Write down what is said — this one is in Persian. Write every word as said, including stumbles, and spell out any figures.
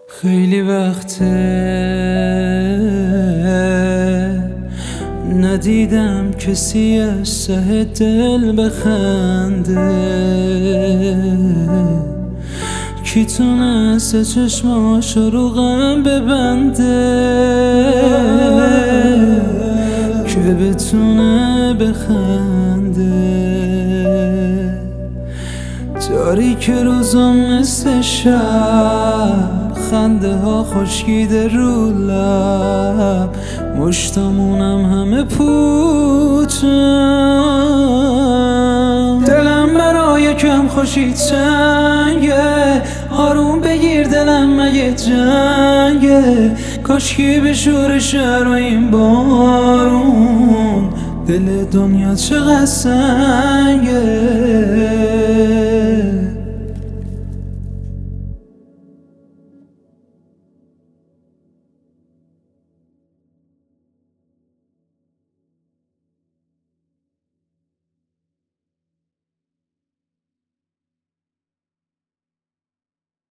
خیلی وقته ندیدم کسی از ته دل بخنده، کی تونسته چشماشو رو غم ببنده که بتونه بخنده. تاریک روزا مثل شب، خنده ها خشکیده رو لب، مشتامونم همه پوچم. دلم برای کم خوشی تنگه، آروم بگیر دلم مگه جنگه، کاشکی به شور شهر و این بارون دل دنیا چقدر سنگه.